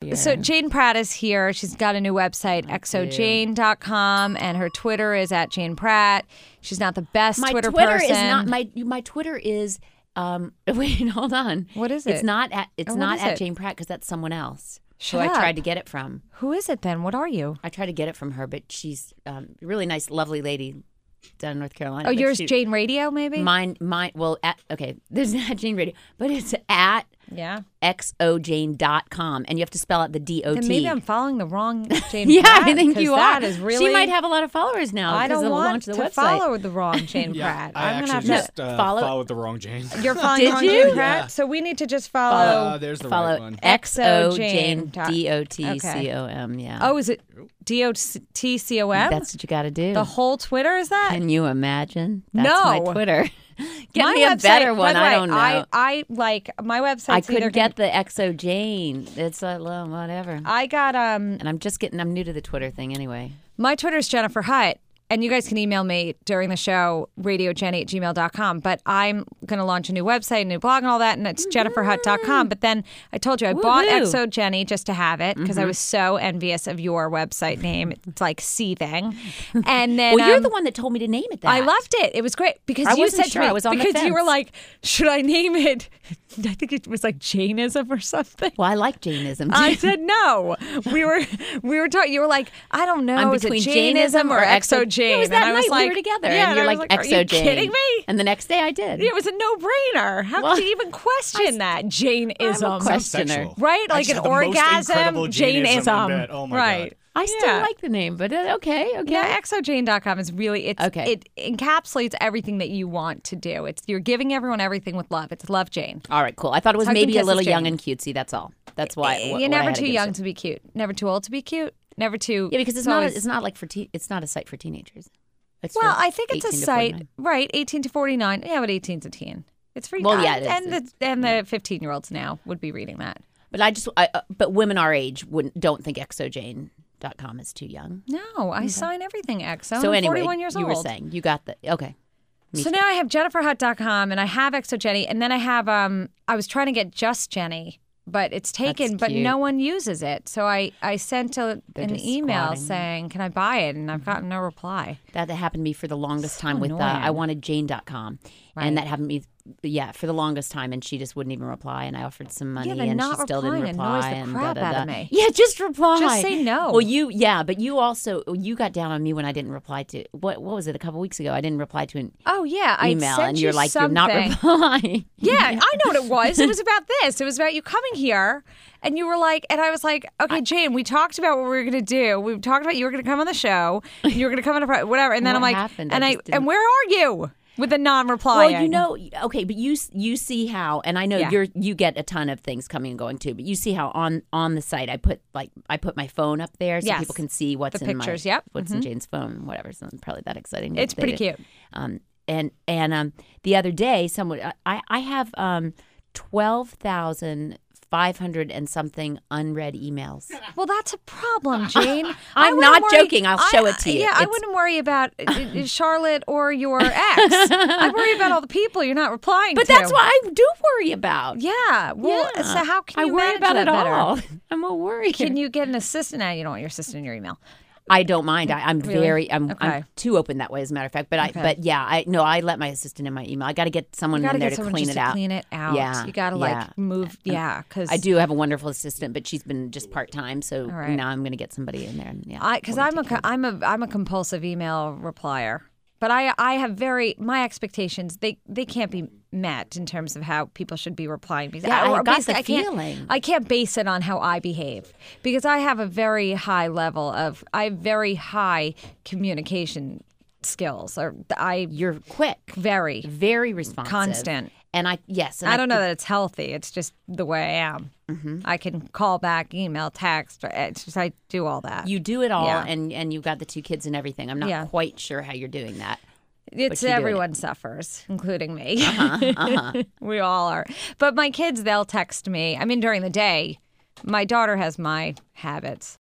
here. So Jane Pratt is here. She's got a new website, exojane.com, and her Twitter is at Jane Pratt. She's not the best Twitter person. Is not my Twitter is wait, hold on. What is it? It's not at it? Jane Pratt because that's someone else. Shut who up. I tried to get it from. Who is it then? What are you? I tried to get it from her, but she's a really nice, lovely lady down in North Carolina. Oh, yours Jane Radio, maybe? Mine. Well, okay, there's not Jane Radio, but it's at exojane.com, and you have to spell out the D-O-T. Then maybe I'm following the wrong Jane Yeah, Pratt. I think you are. That is really... She might have a lot of followers now. I don't want the to website. follow the wrong Jane Pratt. I'm going to just have to followed the wrong Jane. You're following Did the wrong you? Jane Pratt? Yeah. So we need to just follow... There's the Follow right one. exojane, Exojane. D-O-T-C-O-M, yeah. Oh, is it D-O-T-C-O-M? That's what you got to do. The whole Twitter is that? Can you imagine? That's No. my Twitter. Get My me a website, better by one. the way, I don't know. I like my website. I couldn't get the exojane. It's whatever. I got And I'm new to the Twitter thing anyway. my Twitter's Jennifer Hutt. And you guys can email me during the show, radiojenny@gmail.com. But I'm going to launch a new website, a new blog and all that, and it's jenniferhutt.com. But then I told you I bought Exo Jenny just to have it because I was so envious of your website name. It's like seething. And then Well, you're the one that told me to name it that. I loved it. It was great because I you wasn't said sure. to me, I was on the because you were fence. like, should I name it? I think it was like Jainism or something. Well, I like Jainism too. I said no. We were talking. You were like, I don't know. I'm Is it between Jainism or Exo Jane? It was that And I was night like, we were together. Yeah, and you're I was like, Are Exo you Jane. kidding me? And the next day I did. It was a no-brainer. How Well, could you even question that Jainism? I'm a questioner. Sexual. Right? I Like just an had the most orgasm, incredible Jainism in Jainism. bed. Oh my right. God. I still like the name, but okay. Yeah, exojane.com is really Okay. it encapsulates everything that you want to do. You're giving everyone everything with love. It's Love Jane. All right, cool. I thought it was Hugs and maybe a kisses, little Jane. young and cutesy. That's all. That's why. You're never too young to be cute. Never too old to be cute. Never too. Yeah, because it's not like it's not a site for teenagers. It's Well, for I think it's a 18 to site, 49. right? 18 to 49. Yeah, but 18's a teen. It's free. Well, yeah, it is. And the 15-year-olds now would be reading that. But but women our age don't think exojane.com is too young. No, I sign everything Exo. So I'm anyway, 41 years you old. were saying you got the okay. So now I have jenniferhutt.com and I have Exo Jenny, and then I have I was trying to get Just Jenny, but it's taken, That's but cute. no one uses it. So I sent an just email squatting. saying, "Can I buy it?" And I've gotten no reply. That happened to me for the longest time with annoying. I wanted Jane.com. Right. And that happened to me, for the longest time. And she just wouldn't even reply. And I offered some money the and not she still didn't replying reply. annoys the and crap out of me. Yeah, just reply. Just say no. Well, but you got down on me when I didn't reply to, what was it, a couple weeks ago? I didn't reply to an Oh yeah, I email. sent And you you're like, something. you're not replying. Yeah, I know what it was. It was about this. It was about you coming here, and you were like, and I was like, okay, Jane, we talked about what we were going to do. We talked about you were going to come on the show, and you were going to come on a whatever. And then What I'm like, happened? and I I just didn't- and where are you with the non-replying? Well, okay, but you see how, and I know Yeah. you get a ton of things coming and going too, but you see how on the site I put my phone up there so Yes. people can see what's The in pictures, my yep. what's in Jane's phone, whatever. It's not probably that exciting. to It's pretty update it. cute. And the other day, someone I have 12,500 and something unread emails. Well, that's a problem, Jane. I'm not joking. I'll show it to you. Yeah, I It's- wouldn't worry about Charlotte or your ex. I worry about all the people you're not replying But to. that's what I do worry about. Yeah. Well, Yeah. so how can I you worry manage about that it better? all. I'm a worry. Can you get an assistant? Now you don't want your assistant in your email. I don't mind. I'm Really? I'm Okay. too open that way, as a matter of fact. But I let my assistant in my email. I got to get someone You got to in there get to someone clean just it to out. clean it out. Yeah, You got to yeah. like move. Yeah, because I do have a wonderful assistant, but she's been just part time. So right. now I'm going to get somebody in there. And, yeah, because we'll take care of it. I'm a compulsive email replier. But I have my expectations, they can't be met in terms of how people should be replying. Because Yeah, I got basically, the feeling. I can't base it on how I behave because I have a very high level of, I have very high communication skills. You're quick, very very responsive, constant. And I don't know that it's healthy. It's just the way I am. Mm-hmm. I can call back, email, text. It's just I do all that. You do it all, Yeah. and you've got the 2 kids and everything. I'm not Yeah. quite sure how you're doing that. It's you do it. everyone suffers, including me. Uh-huh. We all are. But my kids, they'll text me. I mean, during the day, my daughter has my habits.